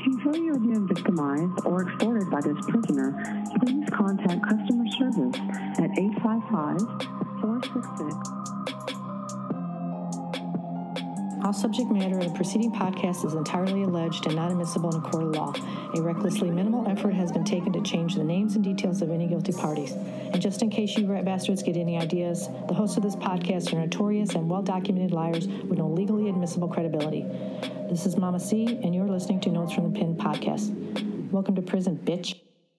If you feel you are being victimized or extorted by this prisoner, please contact customer service at 855-466. All subject matter of the preceding podcast is entirely alleged and not admissible in a court of law. A recklessly minimal effort has been taken to change the names and details of any guilty parties. And just in case you rat bastards get any ideas, the hosts of this podcast are notorious and well-documented liars with no legally admissible credibility. This is Mama C, and you're listening to Notes from the Pen podcast. Welcome to prison, bitch.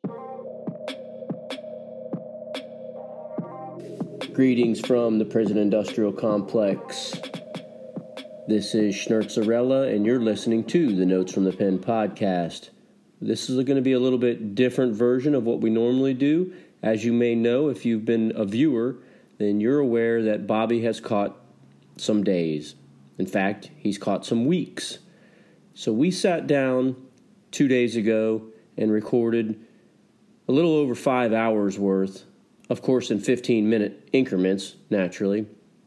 Greetings from the prison industrial complex. This is Schnertzarella, and you're listening to the Notes from the Pen podcast. This is going to be a little bit different version of what we normally do. As you may know, if you've been a viewer, then you're aware that Bobby has caught some days. In fact, he's caught some weeks. So we sat down 2 days ago and recorded a little over 5 hours worth, of course in 15-minute increments, naturally.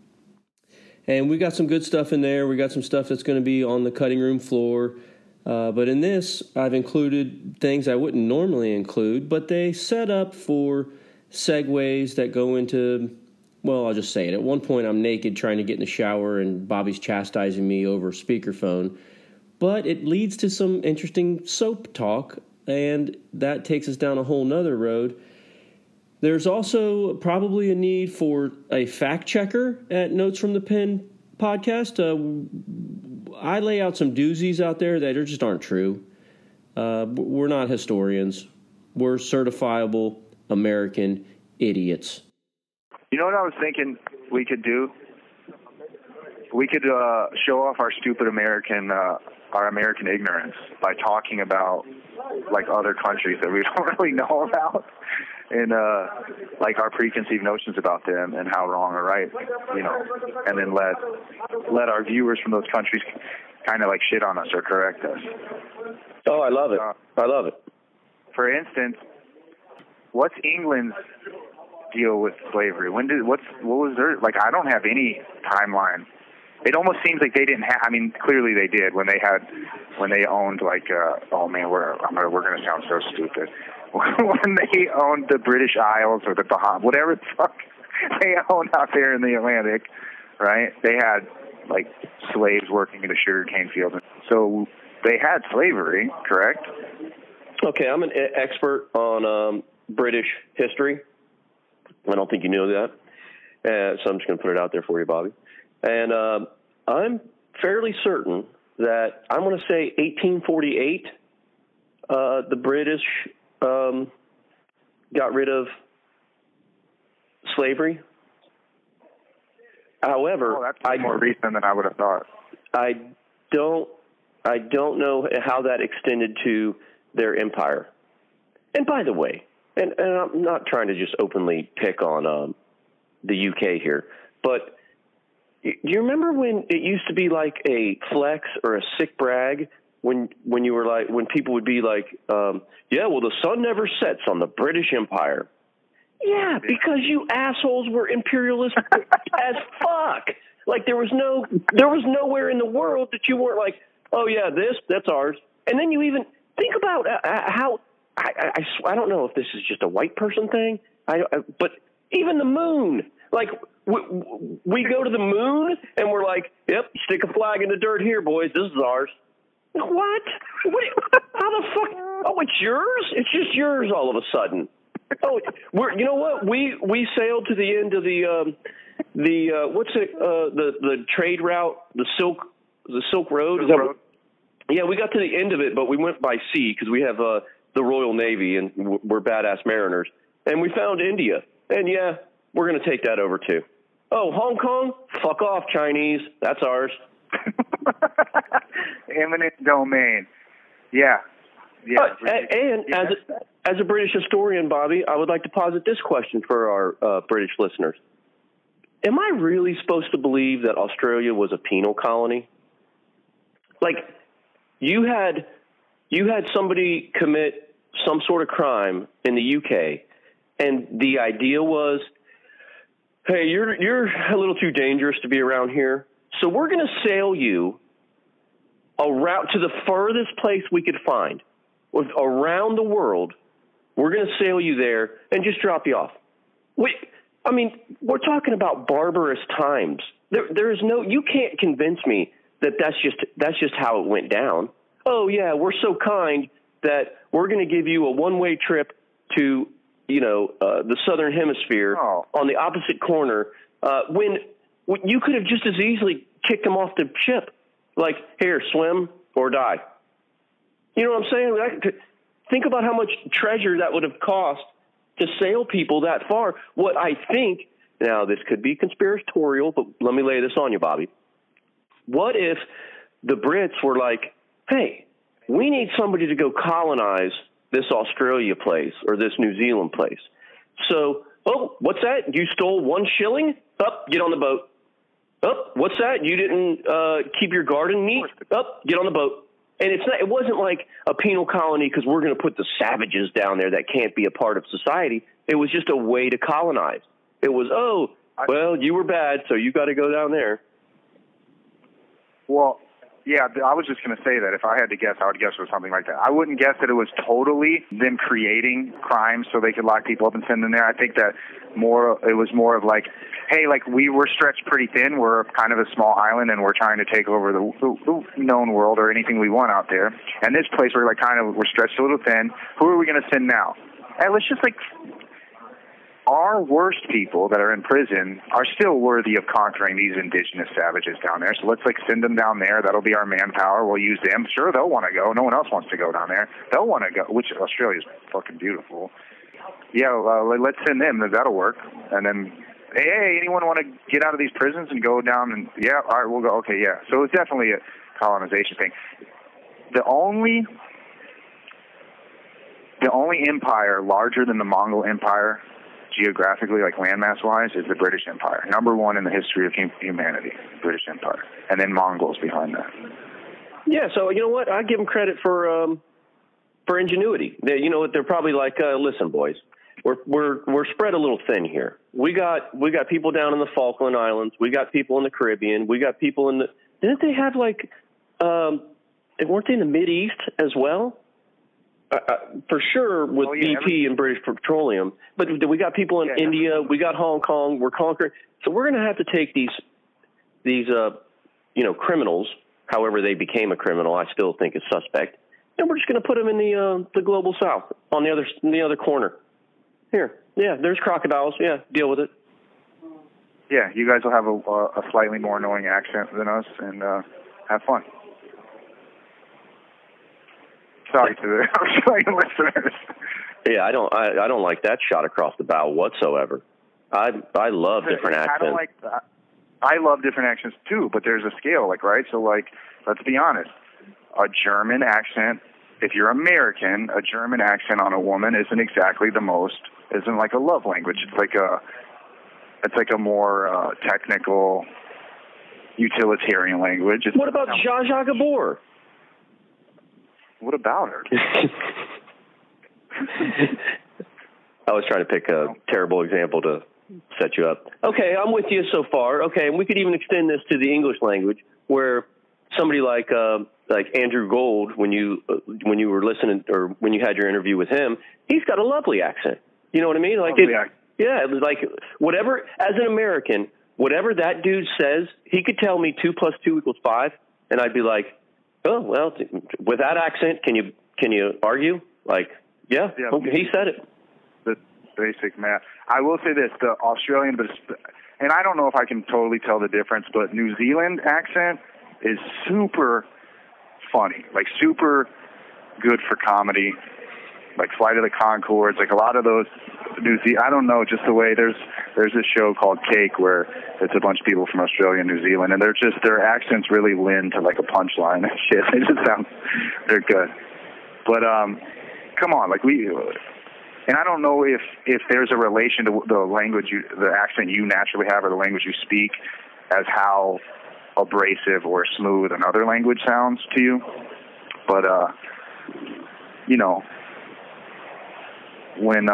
And we got some good stuff in there. We got some stuff that's going to be on the cutting room floor. But in this, I've included things I wouldn't normally include, but they set up for segues that go into, well, I'll just say it. At one point, I'm naked trying to get in the shower, and Bobby's chastising me over speakerphone. But it leads to some interesting soap talk, and that takes us down a whole nother road. There's also probably a need for a fact checker at Notes from the Pen podcast. I lay out some doozies out there that just aren't true. We're not historians. We're certifiable American idiots. You know what I was thinking we could do? We could show off our stupid American ignorance by talking about like other countries that we don't really know about. And like our preconceived notions about them and how wrong or right, you know, and then let our viewers from those countries kind of like shit on us or correct us. Oh, I love it. I love it. For instance, what's England's deal with slavery? What was their, like, I don't have any timeline. It almost seems like they didn't have, I mean, clearly they did when they owned like, oh man, we're going to sound so stupid. When they owned the British Isles or the Bahamas, whatever the fuck they owned out there in the Atlantic, right? They had like slaves working in the sugarcane fields. So they had slavery, correct? Okay, I'm an expert on British history. I don't think you know that. So I'm just going to put it out there for you, Bobby. And I'm fairly certain that I'm going to say 1848, the British got rid of slavery. However, that's more recent than I would have thought. I don't know how that extended to their empire. And by the way, and I'm not trying to just openly pick on the UK here, but do you remember when it used to be like a flex or a sick brag when you were like, when people would be like, yeah, well, the sun never sets on the British Empire. Yeah, because you assholes were imperialist as fuck. Like there was nowhere in the world that you weren't like, oh yeah, that's ours. And then you even think about how I don't know if this is just a white person thing, but even the moon, like we go to the moon and we're like, yep, stick a flag in the dirt here, boys. This is ours. What? How the fuck? Oh, it's yours? It's just yours all of a sudden. Oh, you know what? We sailed to the end of the trade route, the Silk Road. Yeah, we got to the end of it, but we went by sea because we have the Royal Navy and we're badass mariners. And we found India, and yeah, we're gonna take that over too. Oh, Hong Kong? Fuck off, Chinese. That's ours. Eminent domain. Yeah. And as a British historian, Bobby, I would like to posit this question for our British listeners. Am I really supposed to believe that Australia was a penal colony? Like, you had somebody commit some sort of crime in the UK, and the idea was, hey, you're a little too dangerous to be around here, so we're going to sail you to the furthest place we could find, around the world. We're going to sail you there and just drop you off. We're talking about barbarous times. There is no, you can't convince me that that's just how it went down. Oh yeah, we're so kind that we're going to give you a one-way trip to, the Southern Hemisphere on the opposite corner, when you could have just as easily kicked them off the ship. Like, here, swim or die. You know what I'm saying? Think about how much treasure that would have cost to sail people that far. What I think, now this could be conspiratorial, but let me lay this on you, Bobby. What if the Brits were like, hey, we need somebody to go colonize this Australia place or this New Zealand place. So, what's that? You stole 1 shilling? Up, get on the boat. Up, what's that? You didn't keep your garden neat? Up, get on the boat. And it wasn't like a penal colony because we're going to put the savages down there that can't be a part of society. It was just a way to colonize. It was, you were bad, so you got to go down there. Well, yeah, I was just going to say that if I had to guess, I would guess it was something like that. I wouldn't guess that it was totally them creating crimes so they could lock people up and send them there. I think that it was more of like, hey, like we were stretched pretty thin. We're kind of a small island, and we're trying to take over the known world or anything we want out there. And this place, we're stretched a little thin. Who are we going to send now? Hey, let's just our worst people that are in prison are still worthy of conquering these indigenous savages down there. So let's send them down there. That'll be our manpower. We'll use them. Sure, they'll want to go. No one else wants to go down there. They'll want to go, which Australia's fucking beautiful. Yeah, let's send them. That'll work. And then, hey, anyone want to get out of these prisons and go down? And yeah, all right, we'll go. Okay, yeah. So it's definitely a colonization thing. The only empire larger than the Mongol Empire, geographically, landmass-wise, is the British Empire. Number 1 in the history of humanity, British Empire. And then Mongols behind that. Yeah, so you know what? I give them credit for ingenuity. They're probably like, listen, boys, we're spread a little thin here. We got people down in the Falkland Islands. We got people in the Caribbean. We got people in the... Didn't they have, weren't they in the Mideast as well? For sure with BP and British Petroleum, but we got people in India, we got Hong Kong, we're conquering. So we're going to have to take these criminals, however they became a criminal, I still think is suspect, and we're just going to put them in the global south on the other corner. Here, yeah, there's crocodiles. Yeah, deal with it. Yeah, you guys will have a slightly more annoying accent than us, and have fun. Sorry to the Australian listeners. Yeah, I don't like that shot across the bow whatsoever. I love different accents. I love different accents too, but there's a scale, right? So, let's be honest. A German accent, if you're American, a German accent on a woman isn't like a love language. It's like a more technical, utilitarian language. What about Zsa Zsa Gabor? What about her? I was trying to pick a terrible example to set you up. Okay, I'm with you so far. Okay, and we could even extend this to the English language, where somebody like Andrew Gold, when you were listening or when you had your interview with him, he's got a lovely accent. You know what I mean? Yeah, it was whatever. As an American, whatever that dude says, he could tell me 2 + 2 = 5, and I'd be like, oh, well, with that accent, can you argue? Yeah, okay, he said it. The basic math. I will say this, the Australian, and I don't know if I can totally tell the difference, but New Zealand accent is super funny, super good for comedy, Flight of the Conchords, a lot of those I don't know, just the way there's this show called Cake where it's a bunch of people from Australia and New Zealand, and their accents really lend to a punchline and shit. They just they're good. But come on, and I don't know if there's a relation to the language, the accent you naturally have, or the language you speak, as how abrasive or smooth another language sounds to you. But when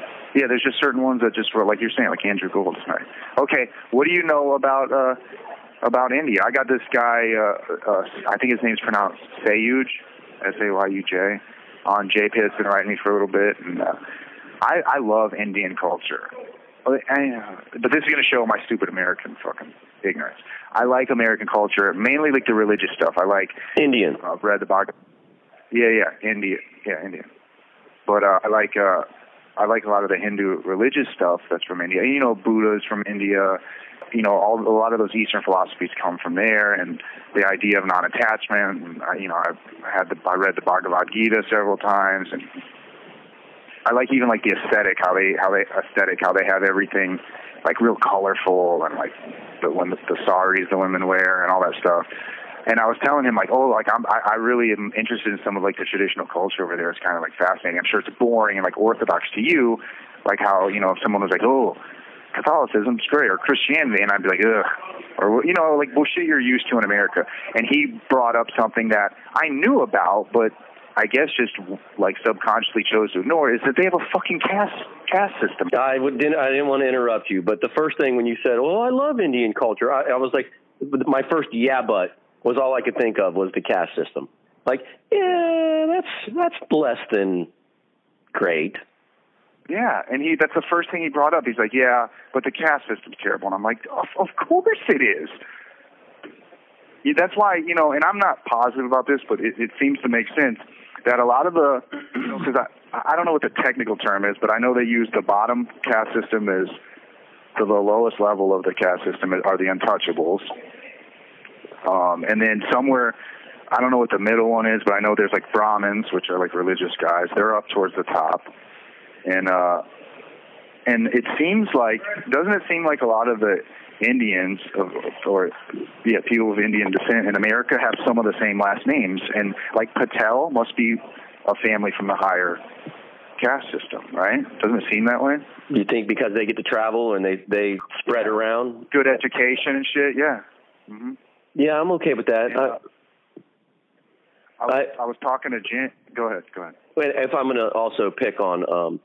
there's just certain ones that just were, like you're saying, like Andrew Gold tonight. Okay, what do you know about about India. I got this guy, I think his name's pronounced Sayuj, Sayuj, on JP that's been writing me for a little bit, and I love Indian culture. But this is going to show my stupid American fucking ignorance. I like American culture, mainly like the religious stuff. I like Indian. I've read the Bhagavad. Indian. But I like a lot of the Hindu religious stuff that's from India. You know, Buddha's from India. You know, a lot of those Eastern philosophies come from there, and the idea of non-attachment. And, I read the Bhagavad Gita several times, and I like even like the aesthetic, how they have everything like real colorful, and like the saris the women wear and all that stuff. And I was telling him like, I really am interested in some of like the traditional culture over there. It's kind of like fascinating. I'm sure it's boring and like orthodox to you, like how, you know, if someone was like, oh, Catholicism's great, or Christianity, and I'd be like, ugh, or, you know, like bullshit you're used to in America. And he brought up something that I knew about, but I guess just like subconsciously chose to ignore, is that they have a fucking caste system. I didn't want to interrupt you, but the first thing when you said, "Oh, I love Indian culture," I was like, my first but was all I could think of was the caste system. Like, yeah, that's less than great. Yeah, and that's the first thing he brought up. He's like, yeah, but the caste system's terrible. And I'm like, of course it is. Yeah, that's why, you know, and I'm not positive about this, but it seems to make sense that a lot of the, you know, because I don't know what the technical term is, but I know they use the bottom caste system as the lowest level of the caste system are the untouchables. And then somewhere, I don't know what the middle one is, but I know there's like Brahmins, which are like religious guys. They're up towards the top. And it seems like, doesn't it seem like a lot of the Indians people of Indian descent in America have some of the same last names, and like Patel must be a family from the higher caste system, right? Doesn't it seem that way? You think because they get to travel and they spread around? Good education and shit, yeah. Mm-hmm. Yeah, I'm okay with that. I was talking to Jen. Go ahead. If I'm going to also pick on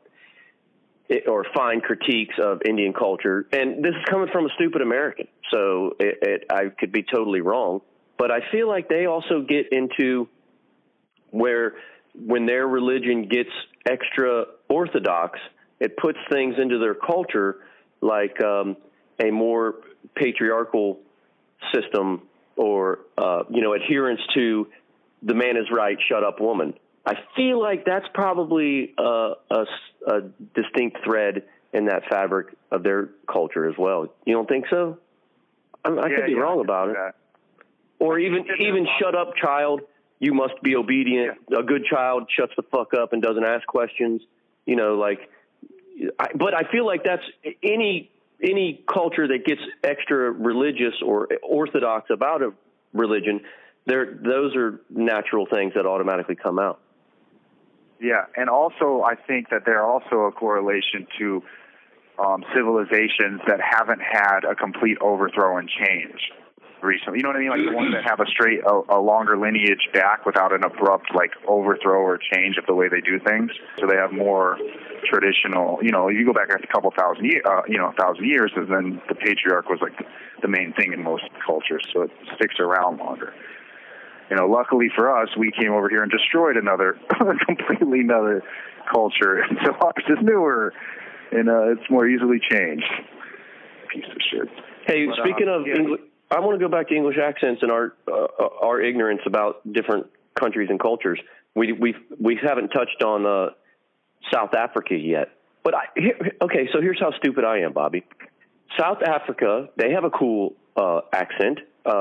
or find critiques of Indian culture, and this is coming from a stupid American, so I could be totally wrong, but I feel like they also get into where when their religion gets extra orthodox, it puts things into their culture like a more patriarchal system or, adherence to the man is right, shut up woman. I feel like that's probably a distinct thread in that fabric of their culture as well. You don't think so? I could be wrong about it. Or even shut up, child. You must be obedient. Yeah. A good child shuts the fuck up and doesn't ask questions. You know, but I feel like that's any culture that gets extra religious or orthodox about a religion. Those are natural things that automatically come out. Yeah, and also I think that there are also a correlation to civilizations that haven't had a complete overthrow and change recently. You know what I mean? Like the ones that have a longer lineage back without an abrupt like overthrow or change of the way they do things. So they have more traditional. You know, you go back a couple thousand years, 1,000 years, and then the patriarch was like the main thing in most cultures, so it sticks around longer. You know, luckily for us, we came over here and destroyed completely another culture. And so ours is newer, and it's more easily changed. Piece of shit. Hey, speaking of English, I want to go back to English accents and our ignorance about different countries and cultures. We haven't touched on South Africa yet. But so here's how stupid I am, Bobby. South Africa, they have a cool accent.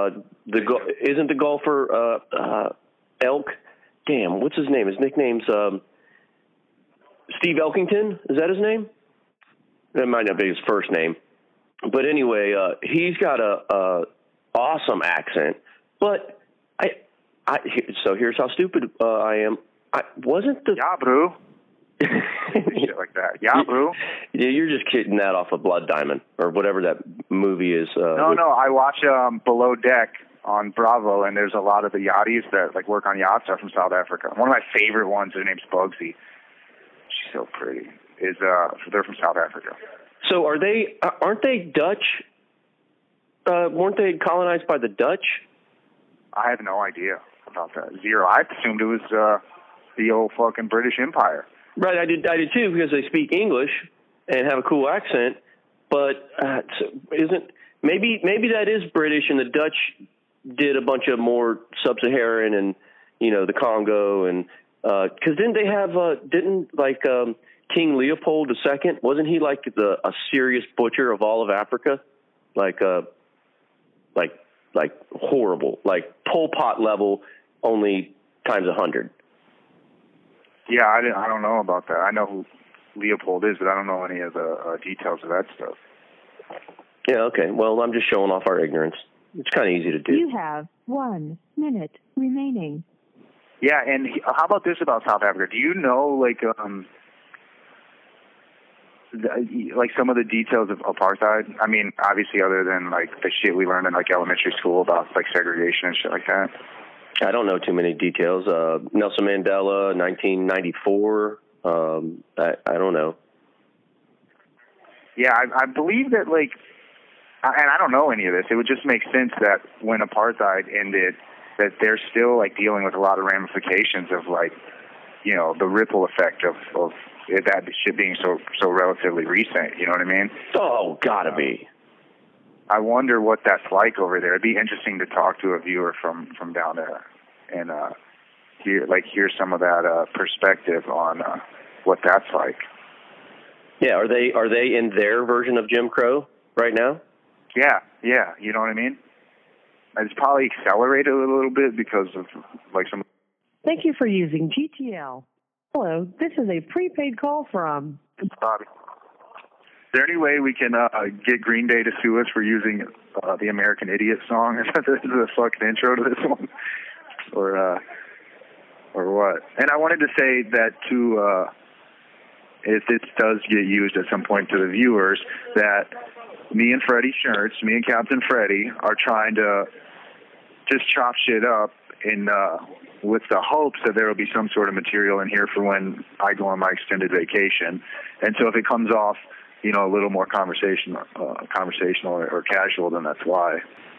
Isn't the golfer Elk? Damn, what's his name? His nickname's Steve Elkington. Is that his name? That might not be his first name, but anyway, he's got a awesome accent. But so here's how stupid I am. Yeah, bro. Shit like that. Yeah, bro. Yeah, you're just kidding that off of Blood Diamond or whatever that movie is. No, I watch Below Deck on Bravo, and there's a lot of the yachties that like work on yachts are from South Africa. One of my favorite ones, her name's Bugsy. She's so pretty. They're from South Africa. So aren't they Dutch? weren't they colonized by the Dutch? I have no idea about that. Zero. I assumed it was the old fucking British Empire. Right, I did too, because they speak English and have a cool accent. But maybe that is British, and the Dutch did a bunch of more sub-Saharan and the Congo, and because didn't they have King Leopold II, wasn't he like a serious butcher of all of Africa, like horrible, like Pol Pot level, only times 100. Yeah, I don't know about that. I know who Leopold is, but I don't know any of the details of that stuff. Yeah, okay. Well, I'm just showing off our ignorance. It's kind of easy to do. You have 1 minute remaining. Yeah, and how about this about South Africa? Do you know, like some of the details of apartheid? I mean, obviously, other than like the shit we learned in like elementary school about like segregation and shit like that. I don't know too many details. Nelson Mandela, 1994. I don't know. Yeah, I believe that and I don't know any of this. It would just make sense that when apartheid ended, that they're still like dealing with a lot of ramifications of the ripple effect of that shit being so relatively recent. You know what I mean? Oh, gotta be. I wonder what that's like over there. It'd be interesting to talk to a viewer from down there and hear some of that perspective on what that's like. Yeah, are they in their version of Jim Crow right now? Yeah, you know what I mean? It's probably accelerated a little bit because of some. Thank you for using GTL. Hello, this is a prepaid call from Bobby. Is there any way we can get Green Day to sue us for using the American Idiot song? Is that the fucking intro to this one? Or what? And I wanted to say that too, if this does get used at some point to the viewers, that me and Captain Freddie are trying to just chop shit up with the hopes that there will be some sort of material in here for when I go on my extended vacation. And so if it comes off, a little more conversational or casual, then that's why.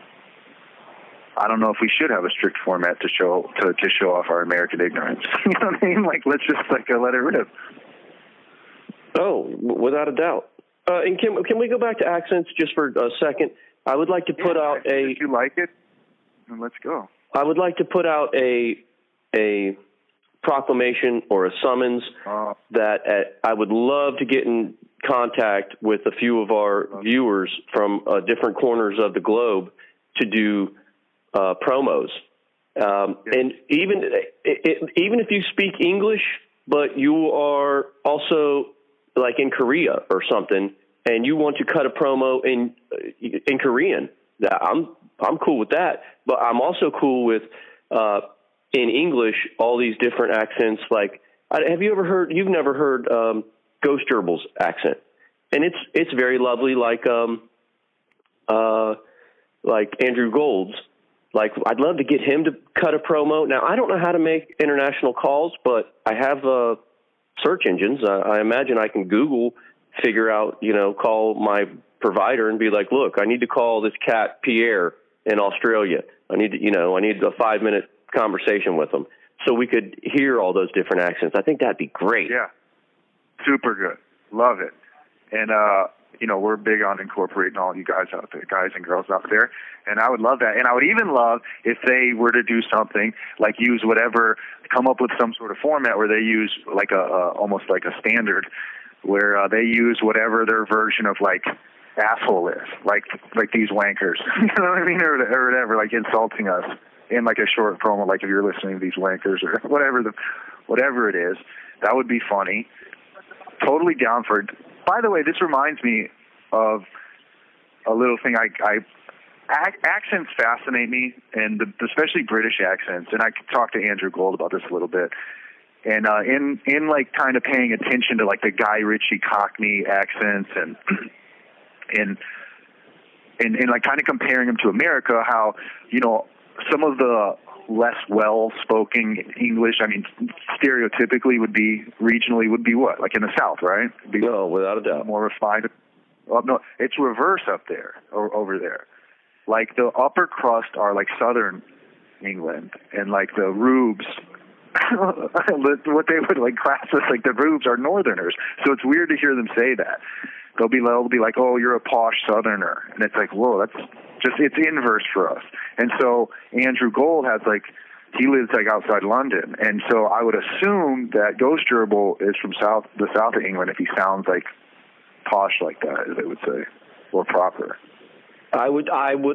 I don't know if we should have a strict format to show off our American ignorance. You know what I mean? Let's just let it rip. Oh, without a doubt. And can we go back to accents just for a second? I would like to put out if you like it, then let's go. I would like to put out a proclamation or a summons that I would love to get in contact with a few of our viewers from different corners of the globe to do promos. And even if you speak English, but you are also like in Korea or something, and you want to cut a promo in Korean, I'm cool with that. But I'm also cool with in English all these different accents. Like, have you ever heard? You've never heard Ghost Gerbil's accent, and it's very lovely, like Andrew Gold's. Like, I'd love to get him to cut a promo. Now, I don't know how to make international calls, but I have search engines. I imagine I can Google, figure out, call my provider and be like, look, I need to call this cat Pierre in Australia. I need a 5-minute conversation with him so we could hear all those different accents. I think that'd be great. Yeah. Super good. Love it. And, we're big on incorporating all you guys out there, guys and girls out there. And I would love that. And I would even love if they were to do something like come up with some sort of format where they use like almost like a standard where they use whatever their version of like asshole is, like these wankers, you know what I mean? Or whatever, like insulting us in like a short promo, like if you're listening to these wankers or whatever it is, that would be funny. Totally down for it. By the way, this reminds me of a little thing. Accents fascinate me, and especially British accents. And I could talk to Andrew Gold about this a little bit. And in like kind of paying attention to like the Guy Ritchie Cockney accents and like kind of comparing them to America, how some of the less well-spoken English, I mean, stereotypically regionally would be what? Like in the South, right? No, without a doubt. More refined. Well, no, it's reverse up there, or over there. like the upper crust are like southern England, and like the rubes, what they would like class as like the rubes are northerners. So it's weird to hear them say that. They'll be like, oh, you're a posh southerner, and it's like, whoa, that's just, it's inverse for us. And so Andrew Gold has like, he lives like outside London, and so I would assume that Ghost Gerbil is from the south of England if he sounds like posh like that, as they would say, or proper. I will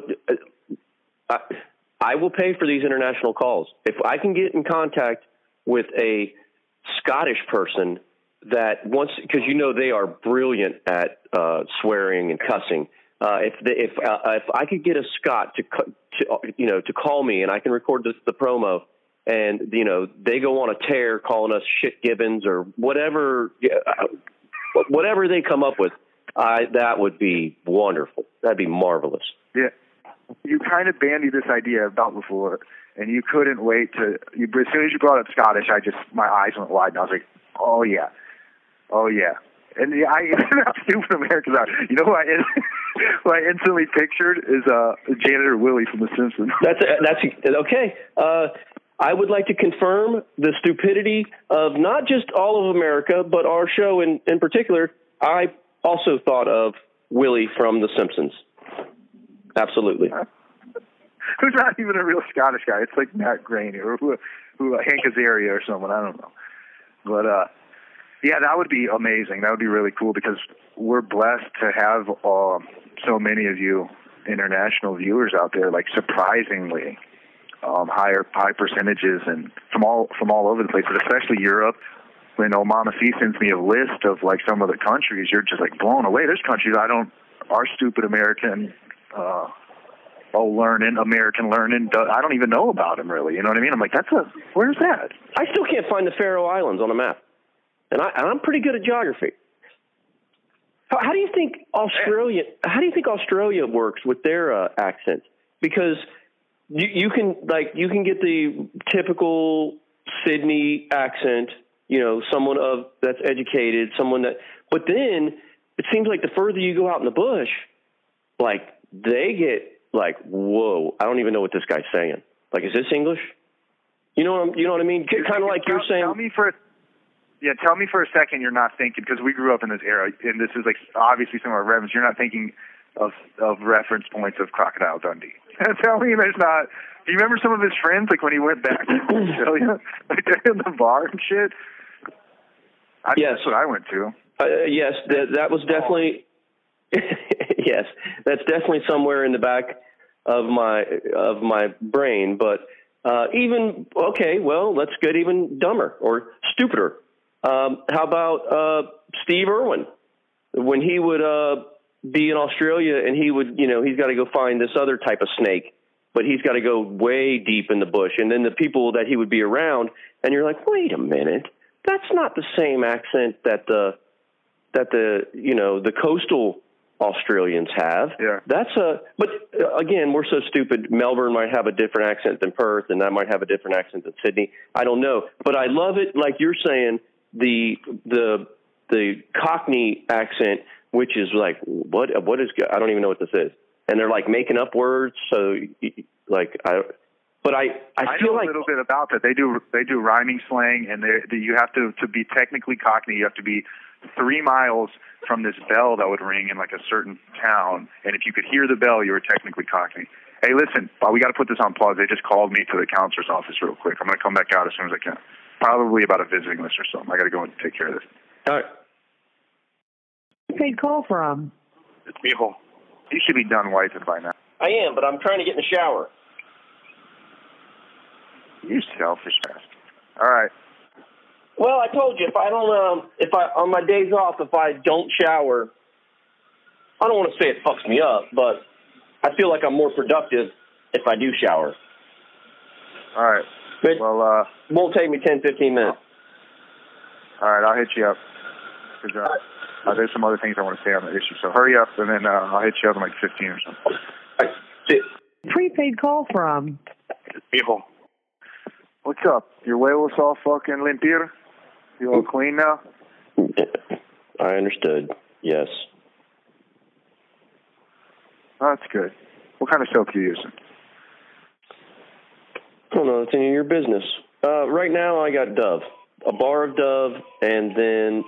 pay for these international calls. If I can get in contact with a Scottish person that wants, because they are brilliant at swearing and cussing. If I could get a Scot to call me, and I can record the promo, and they go on a tear calling us shit gibbons or whatever they come up with, that would be wonderful. That'd be marvelous. Yeah, you kind of bandied this idea about before, and you couldn't wait to. As soon as you brought up Scottish, my eyes went wide, and I was like, oh yeah. And how stupid Americans are. You know who I instantly pictured is janitor Willie from The Simpsons. That's okay. I would like to confirm the stupidity of not just all of America, but our show in particular. I also thought of Willie from The Simpsons. Absolutely. Who's not even a real Scottish guy. It's like Matt Graney or who Hank Azaria or someone. I don't know. But yeah, that would be amazing. That would be really cool because we're blessed to have so many of you international viewers out there, like surprisingly high percentages, and from all over the place, but especially Europe. When Mama C sends me a list of like some of the countries, you're just like blown away. There's countries our stupid American American learning, I don't even know about them really. You know what I mean? I'm like, where's that? I still can't find the Faroe Islands on a map. And I'm pretty good at geography. How do you think Australia works with their accent? Because you can get the typical Sydney accent, someone that's educated, but then it seems like the further you go out in the bush, like they get like, whoa, I don't even know what this guy's saying. Like, is this English? You know what I mean? Kind of like you're saying. Tell me for a second you're not thinking, because we grew up in this era, and this is like obviously some of our reference. You're not thinking of reference points of Crocodile Dundee. Tell me there's not. Do you remember some of his friends, like when he went back to Australia, like they're in the bar and shit? Yes, that's what I went to. Yes, that was definitely. Yes, that's definitely somewhere in the back of my brain. But let's get even dumber or stupider. How about Steve Irwin? When he would be in Australia and he would, he's got to go find this other type of snake, but he's got to go way deep in the bush. And then the people that he would be around, and you're like, wait a minute, that's not the same accent that the coastal Australians have. Yeah. But again, we're so stupid. Melbourne might have a different accent than Perth, and that might have a different accent than Sydney. I don't know, but I love it. Like you're saying, the Cockney accent, which is like, what is, I don't even know what this is. And they're like making up words. So like, I feel know like a little bit about that. They do rhyming slang, and you have to be technically Cockney. You have to be 3 miles from this bell that would ring in like a certain town, and if you could hear the bell, you were technically Cockney. Hey, listen, we got to put this on pause. They just called me to the counselor's office real quick. I'm going to come back out as soon as I can. Probably about a visiting list or something. I got to go and take care of this. All right. Paid call from. It's Mijo. You should be done wiping by now. I am, but I'm trying to get in the shower. You selfish bastard. All right. Well, I told you, on my days off, if I don't shower, I don't want to say it fucks me up, but I feel like I'm more productive if I do shower. All right. But well, won't take me 10, 15 minutes. All right, I'll hit you up. There's some other things I want to say on the issue, so hurry up, and then I'll hit you up in like 15 or something. All right. See you. Prepaid call from. Mijo. What's up? Your huevos all fucking limpir? You all clean now? I understood. Yes. Oh, that's good. What kind of soap do you use? I don't know. It's any of your business. Right now, I got Dove, a bar of Dove, and then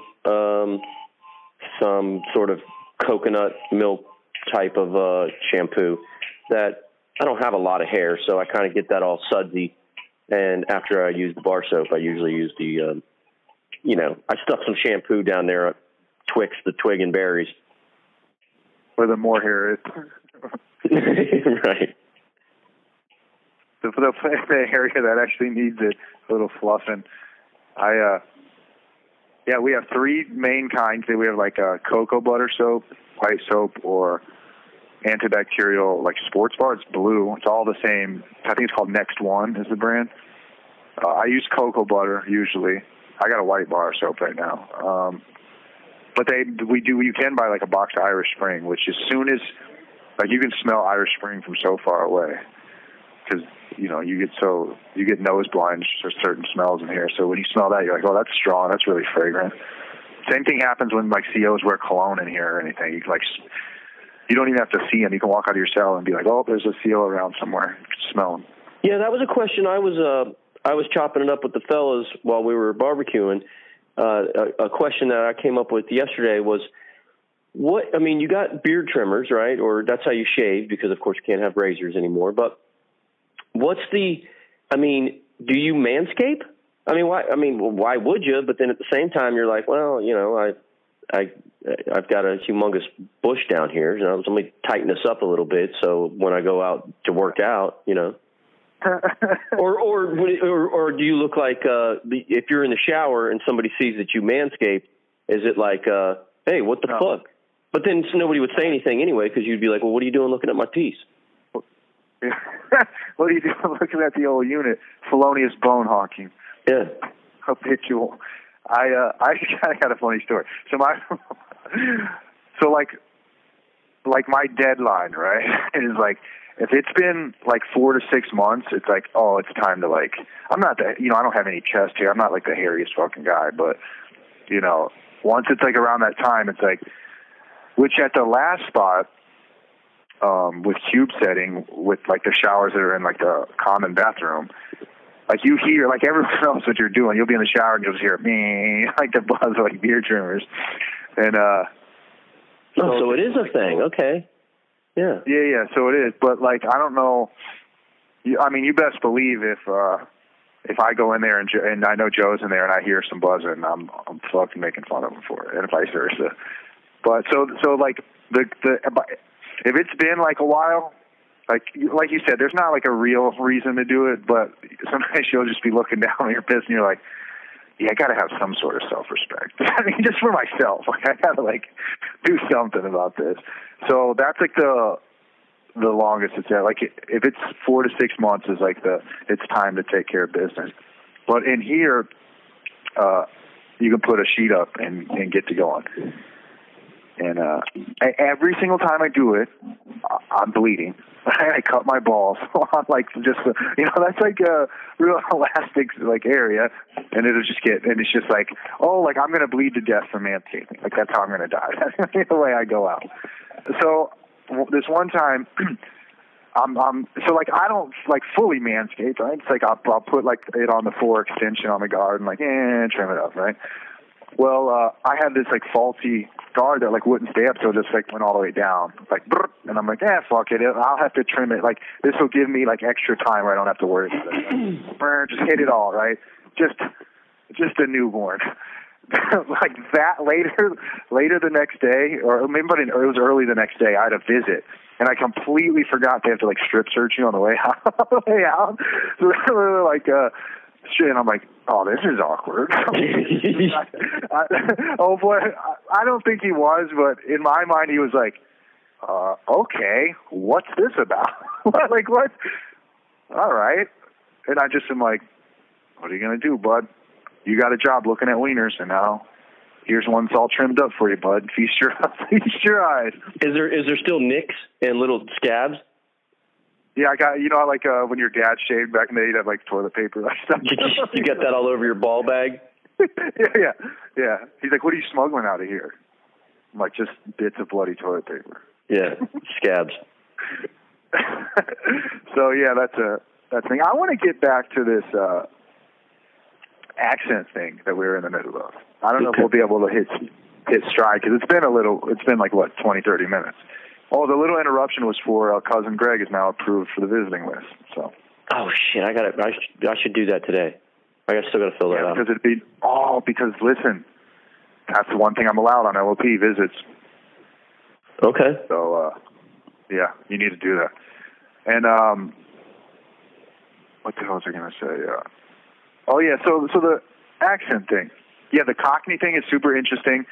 some sort of coconut milk type of shampoo. That I don't have a lot of hair, so I kind of get that all sudsy. And after I use the bar soap, I usually use the, I stuff some shampoo down there at Twix, the Twig and Berries. Where the more hair is. Right. For the area that actually needs it, a little fluffing. We have three main kinds. We have like a cocoa butter soap, white soap, or antibacterial, like sports bar. It's blue. It's all the same. I think it's called Next One is the brand. I use cocoa butter usually. I got a white bar soap right now. But you can buy like a box of Irish Spring, which as soon as, like, you can smell Irish Spring from so far away. Because, you get nose blind for certain smells in here. So when you smell that, you're like, oh, that's strong. That's really fragrant. Same thing happens when, like, COs wear cologne in here or anything. You don't even have to see them. You can walk out of your cell and be like, oh, there's a CO around somewhere. You can smell them. Yeah, that was a question. I was chopping it up with the fellas while we were barbecuing. A question that I came up with yesterday was, you got beard trimmers, right? Or that's how you shave, because, of course, you can't have razors anymore. But do you manscape? Why would you? But then at the same time, you're like, well, I've got a humongous bush down here. Let me tighten this up a little bit so when I go out to work out, or do you look like if you're in the shower and somebody sees that you manscape, is it like, hey, what the fuck? But then nobody would say anything anyway, because you'd be like, well, what are you doing looking at my piece? What are you doing looking at the old unit? Felonious bone hawking. Yeah. Habitual. I got a funny story. So my deadline, right, is like, if it's been like 4 to 6 months, it's like, oh, it's time to, like, I'm not I don't have any chest hair. I'm not like the hairiest fucking guy, but, once it's like around that time, it's like, which at the last spot, with cube setting, with like the showers that are in like the common bathroom, like you hear, like everyone knows what you're doing. You'll be in the shower and you'll just hear me, like the buzz of like beard trimmers. And, so it is a thing. Okay. Yeah. Yeah. So it is. But like, I don't know. You best believe if I go in there and I know Joe's in there and I hear some buzzing, I'm fucking making fun of him for it, and vice versa. But so like if it's been like a while, like you said, there's not like a real reason to do it, but sometimes you'll just be looking down on your piss and you're like, yeah, I gotta have some sort of self-respect. Just for myself, like I gotta like do something about this. So that's like the longest it's at. Like if it's 4 to 6 months is like it's time to take care of business. But in here, you can put a sheet up and get to going. And every single time I do it, I'm bleeding. I cut my balls on like just that's like a real elastic like area, and it'll just and it's just like, oh, like I'm gonna bleed to death from manscaping. Like that's how I'm gonna die. That's the way I go out. So this one time, so like I don't like fully manscape, right? It's like I'll put like it on the 4 extension on the guard and like trim it up, right? Well, I had this like faulty guard that like wouldn't stay up, so it just like went all the way down, like, and I'm like, fuck it, I'll have to trim it. Like this will give me like extra time where I don't have to worry about it. Just hit it all, right? Just a newborn. Like that later the next day, or maybe it was early the next day, I had a visit, and I completely forgot they have to like strip search you on the way out. So they were like, shit, and I'm like, oh, this is awkward. Oh boy, I don't think he was, but in my mind he was like, okay, what's this about? Like what? All right, and I just am like, what are you gonna do, bud? You got a job looking at wieners, and now here's one that's all trimmed up for you, bud. Feast your eyes. Is there still nicks and little scabs? Yeah, I got, like when your dad shaved back in the day, you'd have like toilet paper, like stuff. You got that all over your ball bag? Yeah. He's like, what are you smuggling out of here? I'm like, just bits of bloody toilet paper. Yeah, scabs. So yeah, that's a thing. I want to get back to this accent thing that we were in the middle of. I don't know if we'll be able to hit stride because it's been like what 20-30 minutes. Oh, the little interruption was for cousin Greg is now approved for the visiting list. So. Oh shit! I should do that today. I still got to fill that out. Because listen, that's the one thing I'm allowed on LOP visits. Okay. So yeah, you need to do that. And what the hell was I going to say? Oh yeah, so the accent thing. Yeah, the Cockney thing is super interesting.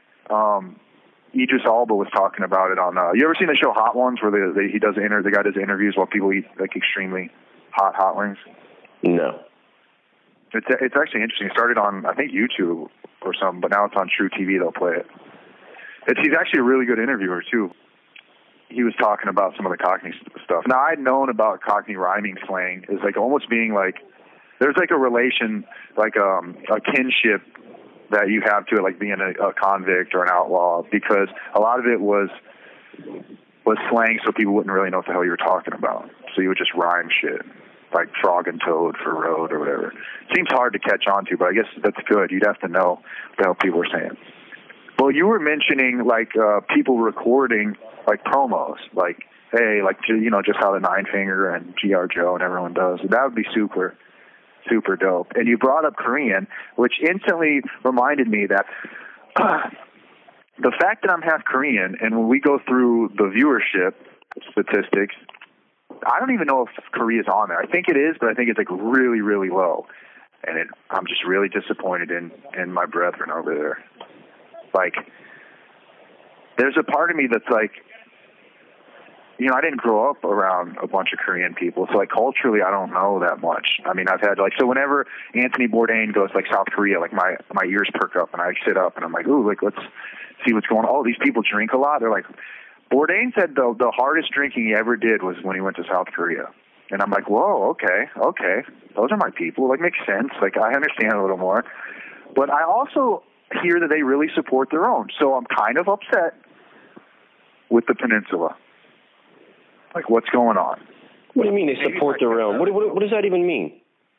Idris Elba was talking about it on. You ever seen the show Hot Ones, where the guy does interviews while people eat like extremely hot wings? No. It's actually interesting. It started on I think YouTube or something, but now it's on True TV. They'll play it. He's actually a really good interviewer too. He was talking about some of the Cockney stuff. Now I'd known about Cockney rhyming slang is like almost being like there's like a relation, like a kinship that you have to it, like being a convict or an outlaw, because a lot of it was slang, so people wouldn't really know what the hell you were talking about. So you would just rhyme shit, like frog and toad for road or whatever. Seems hard to catch on to, but I guess that's good. You'd have to know what the hell people were saying. Well, you were mentioning like people recording like promos, like hey, like just how the Nine Finger and GR Joe and everyone does. That would be super dope. And you brought up Korean, which instantly reminded me that the fact that I'm half Korean, and when we go through the viewership statistics, I don't even know if Korea's on there. I think it is, but I think it's like really, really low. And I'm just really disappointed in my brethren over there. Like, there's a part of me that's like, I didn't grow up around a bunch of Korean people, so like culturally, I don't know that much. I mean, I've had so whenever Anthony Bourdain goes like South Korea, like my ears perk up and I sit up and I'm like, ooh, like let's see what's going on. Oh, these people drink a lot. They're like, Bourdain said the hardest drinking he ever did was when he went to South Korea, and I'm like, whoa, okay, those are my people. Like makes sense. Like I understand a little more, but I also hear that they really support their own. So I'm kind of upset with the peninsula. Like, what's going on? What do you mean they support their own? What does that even mean?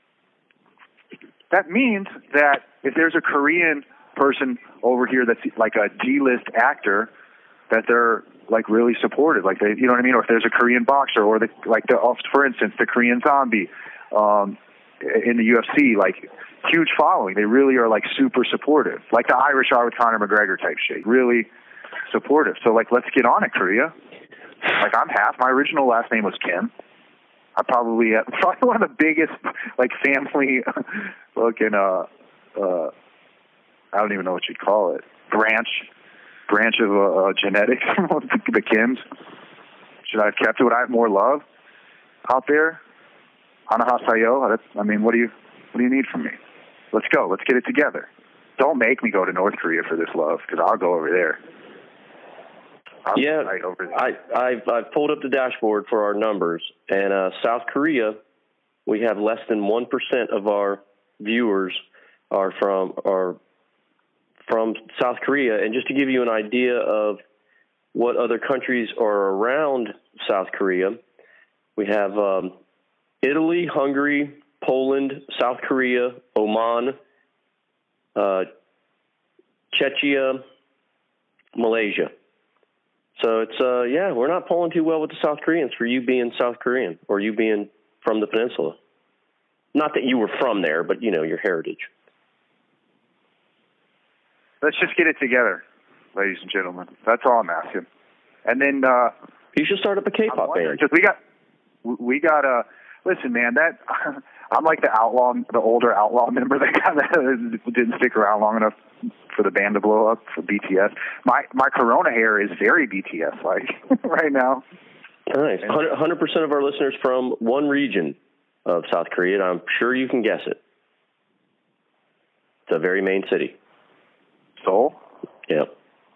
That means that if there's a Korean person over here that's like a D-list actor, that they're like really supported. Like they, you know what I mean? Or if there's a Korean boxer, or for instance, the Korean Zombie in the UFC, like huge following. They really are like super supportive. Like the Irish are with Conor McGregor type shit. Really supportive. So like, let's get on it, Korea. Like I'm half. My original last name was Kim. I'm probably one of the biggest like family looking I don't even know what you'd call it, branch of genetics. The Kims. Should I have kept it? Would I have more love out there? Anahasayo. I mean, what do you need from me? Let's go. Let's get it together. Don't make me go to North Korea for this love, because I'll go over there. Right over there. I've pulled up the dashboard for our numbers, and South Korea, we have less than 1% of our viewers are from South Korea. And just to give you an idea of what other countries are around South Korea, we have Italy, Hungary, Poland, South Korea, Oman, Czechia, Malaysia. So it's, we're not pulling too well with the South Koreans for you being South Korean or you being from the peninsula. Not that you were from there, but, your heritage. Let's just get it together, ladies and gentlemen. That's all I'm asking. And then you should start up a K-pop band. Because we got listen, man. That I'm like the older outlaw member that didn't stick around long enough for the band to blow up for BTS. My Corona hair is very BTS like right now. Nice. 100% of our listeners from one region of South Korea. And I'm sure you can guess it. It's a very main city. Seoul? Yeah.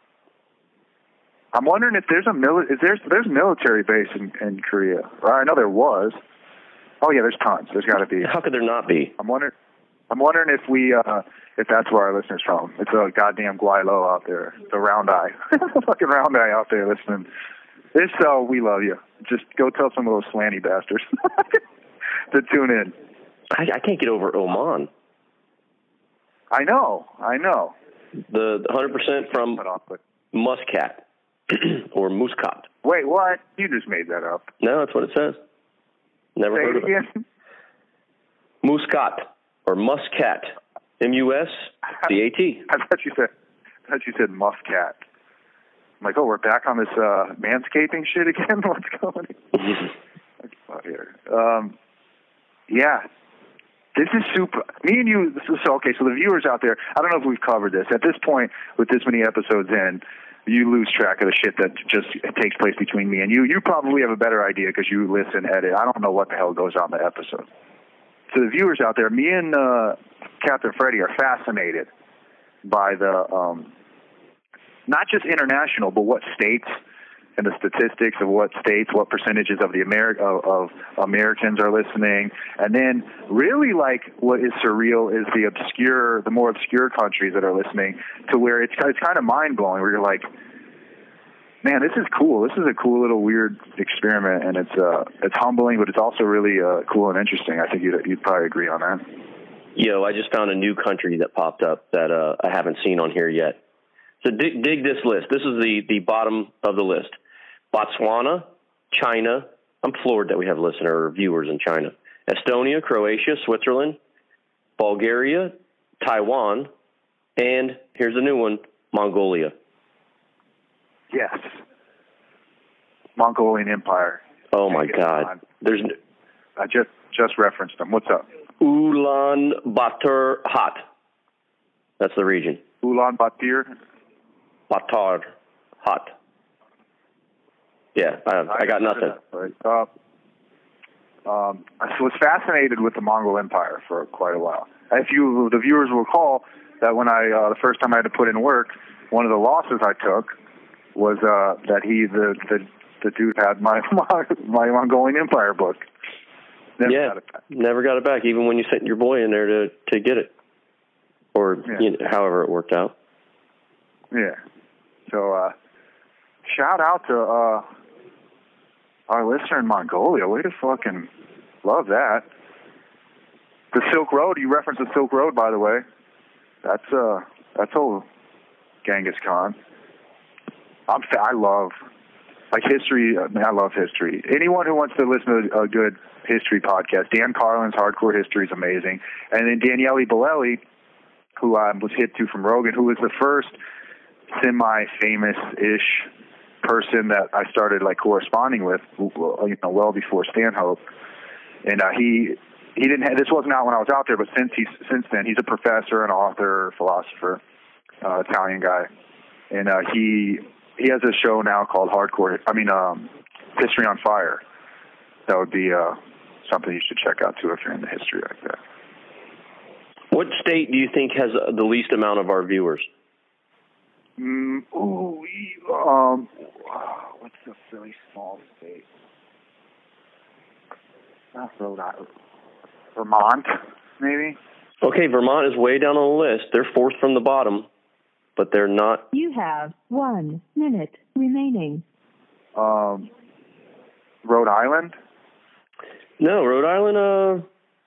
I'm wondering if there's there's military base in Korea. Well, I know there was. Oh yeah, there's tons. There's got to be. How could there not be? I'm wondering if if that's where our listeners from. It's a goddamn Guaylo out there. The round eye, fucking round eye out there listening. If so, we love you. just go tell some of those slanty bastards to tune in. I can't get over Oman. I know. The 100% from Muscat or Muscat. Wait, what? You just made that up. No, that's what it says. Never Say heard it of it. again. Muscat or Muscat. M-U-S-C-A-T. I thought you said Muscat. I'm like, oh, we're back on this manscaping shit again? What's going on? Here. Yeah. This is super. Me and you, so the viewers out there, I don't know if we've covered this. At this point, with this many episodes in, you lose track of the shit that just takes place between me and you. You probably have a better idea because you listen, edit. I don't know what the hell goes on in the episode. So the viewers out there, me and Captain Freddie are fascinated by the, not just international, but what states and the statistics of what states, what percentages of the Americans are listening. And then really like what is surreal is the more obscure countries that are listening, to where it's kind of mind-blowing, where you're like, man, this is cool. This is a cool little weird experiment, and it's humbling, but it's also really cool and interesting. I think you'd probably agree on that. Yo, I just found a new country that popped up that I haven't seen on here yet. So dig this list. This is the bottom of the list. Botswana, China. I'm floored that we have listener or viewers in China. Estonia, Croatia, Switzerland, Bulgaria, Taiwan, and here's a new one, Mongolia. Yes. Mongolian Empire. Oh, my God. I just referenced them. What's up? Ulaanbaatar Hat. That's the region. Ulaanbaatar? Batar Hat. Yeah, I got nothing. Right. I was fascinated with the Mongol Empire for quite a while. The viewers will recall that when the first time I had to put in work, one of the losses I took was that the dude had my Mongolian Empire book. Never got it back, even when you sent your boy in there to get it, or however it worked out. Yeah. So shout out to our listener in Mongolia. Way to fucking love that. The Silk Road. You referenced the Silk Road, by the way. That's old Genghis Khan. I love history. I love history. Anyone who wants to listen to a good history podcast, Dan Carlin's Hardcore History is amazing, and then Daniele Bolelli, who I was hit to from Rogan, who was the first semi-famous-ish person that I started corresponding with, well before Stanhope, and he didn't have, this wasn't out when I was out there, but since then he's a professor, an author, philosopher, Italian guy, and he has a show now called History on Fire. That would be something you should check out too if you're into history like that. What state do you think has the least amount of our viewers? What's a really small state? Not Rhode Island. Vermont, maybe? Okay, Vermont is way down on the list. They're fourth from the bottom, but they're not. You have 1 minute remaining. Rhode Island? No, Rhode Island,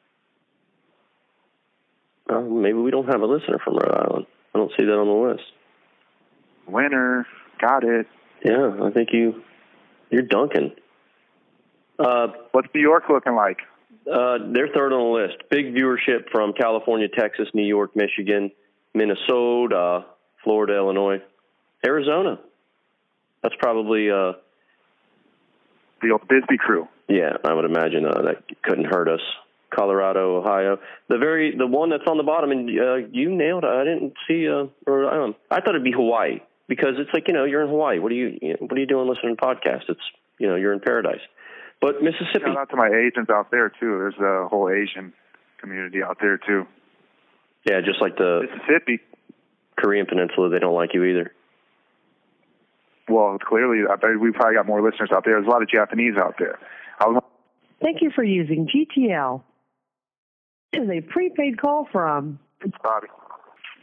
maybe we don't have a listener from Rhode Island. I don't see that on the list. Winner. Got it. Yeah, I think you're dunking. What's New York looking like? They're third on the list. Big viewership from California, Texas, New York, Michigan, Minnesota, Florida, Illinois, Arizona. That's probably the old Bisbee crew. Yeah, I would imagine that couldn't hurt us. Colorado, Ohio. The one that's on the bottom, and you nailed it. I didn't see Rhode Island. I thought it'd be Hawaii, because it's you're in Hawaii. What are you doing listening to podcasts? It's you're in paradise. But Mississippi. Shout out to my Asians out there too. There's a whole Asian community out there too. Yeah, just like the Mississippi, Korean Peninsula, they don't like you either. Well, clearly, I bet we probably got more listeners out there. There's a lot of Japanese out there. Thank you for using GTL. This is a prepaid call from Bobby.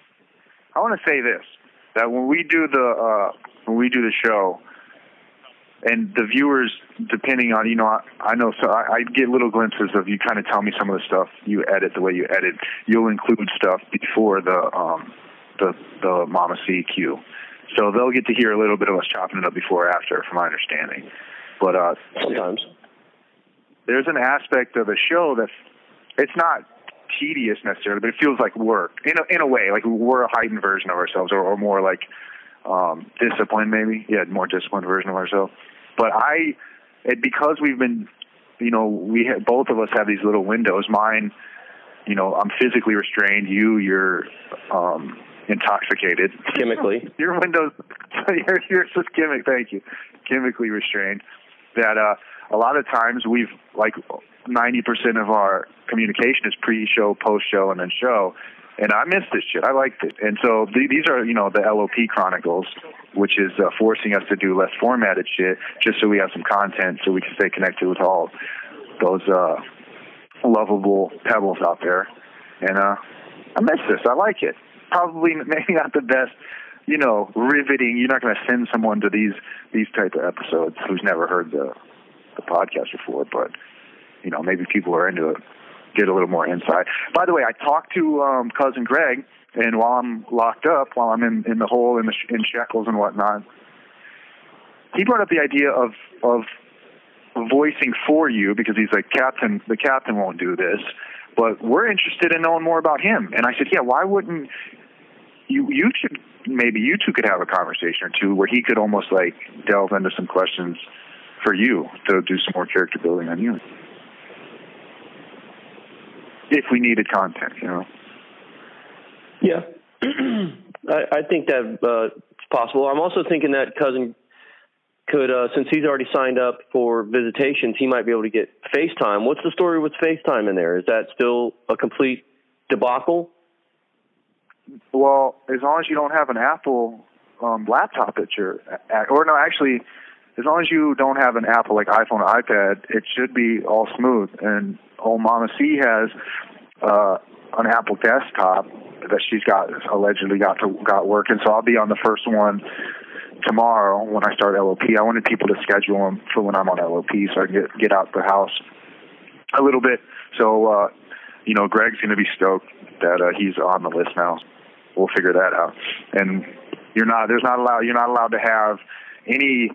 I want to say this: that when we do the show, And the viewers, depending on, I know, so I get little glimpses of you kind of tell me some of the stuff you edit, the way you edit. You'll include stuff before the Mama C cue. So they'll get to hear a little bit of us chopping it up before or after, from my understanding. But sometimes there's an aspect of the show that it's not tedious necessarily, but it feels like work in a way, like we're a heightened version of ourselves, or more like disciplined, maybe. Yeah, more disciplined version of ourselves. But because we've been, both of us have these little windows. Mine, I'm physically restrained. You're intoxicated chemically. Your windows, yours is chemically restrained. That a lot of times we've 90% of our communication is pre-show, post-show, and then show. And I missed this shit. I liked it. And so these are, the LOP Chronicles, which is forcing us to do less formatted shit just so we have some content so we can stay connected with all those lovable pebbles out there. And I miss this. I like it. Probably maybe not the best, riveting. You're not going to send someone to these type of episodes who's never heard the podcast before, but, maybe people are into it. Get a little more insight. By the way, I talked to cousin Greg, and while I'm locked up, while I'm in the hole in shackles and whatnot, he brought up the idea of voicing for you, because he's like, the captain won't do this, but we're interested in knowing more about him. And I said, yeah, why wouldn't you should, maybe you two could have a conversation or two where he could almost delve into some questions for you to do some more character building on you. If we needed content, Yeah, I think that it's possible. I'm also thinking that cousin could, since he's already signed up for visitations, he might be able to get FaceTime. What's the story with FaceTime in there? Is that still a complete debacle? Well, as long as you don't have an Apple laptop at your, as long as you don't have an Apple like iPhone or iPad, it should be all smooth. And old Mama C has an Apple desktop that she's allegedly got working. So I'll be on the first one tomorrow when I start LOP. I wanted people to schedule them for when I'm on LOP so I can get out the house a little bit. So, Greg's going to be stoked that he's on the list now. We'll figure that out. And you're not allowed to have any.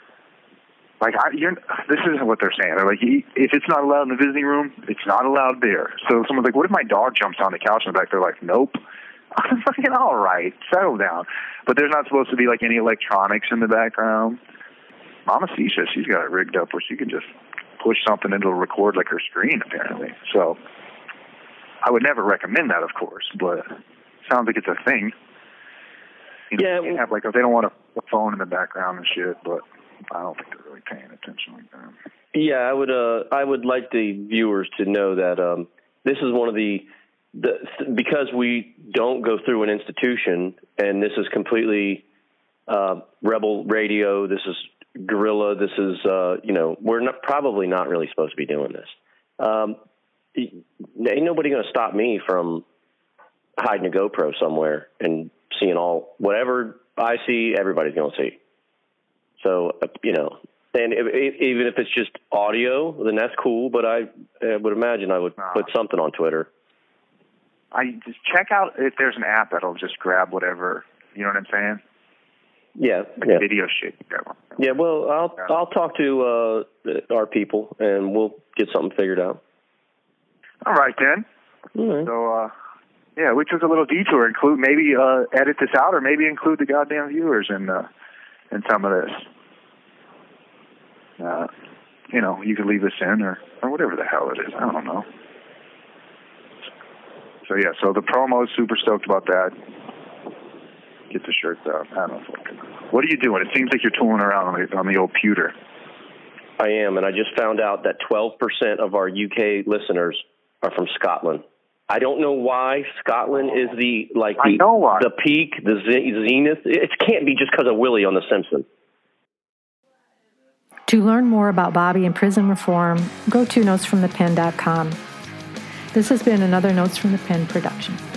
This isn't what they're saying. They're like, if it's not allowed in the visiting room, it's not allowed there. So someone's like, what if my dog jumps on the couch in the back? They're like, nope. I'm fucking all right. Settle down. But there's not supposed to be any electronics in the background. Mama C says she's got it rigged up where she can just push something and it'll record her screen, apparently. So I would never recommend that, of course, but it sounds like it's a thing. Yeah. You have they don't want a phone in the background and shit, but I don't think they're really paying attention like that. Yeah, I would like the viewers to know that this is one of the because we don't go through an institution, and this is completely rebel radio. This is guerrilla. This is we're probably not really supposed to be doing this. Ain't nobody going to stop me from hiding a GoPro somewhere and seeing whatever I see. Everybody's going to see. So, and even if it's just audio, then that's cool, but I would imagine I would put something on Twitter. I just check out if there's an app that'll just grab whatever, you know what I'm saying? Yeah. Video shit. Yeah, well, I'll talk to our people, and we'll get something figured out. All right, then. All right. So, we took a little detour. Maybe edit this out, or maybe include the goddamn viewers in some of this. You could leave this in or whatever the hell it is. I don't know. So, so the promo is super stoked about that. Get the shirts out. I don't know. What are you doing? It seems like you're tooling around on the old pewter. I am, and I just found out that 12% of our UK listeners are from Scotland. I don't know why Scotland is the peak, the zenith. It can't be just because of Willie on The Simpsons. To learn more about Bobby and prison reform, go to notesfromthepen.com. This has been another Notes from the Pen production.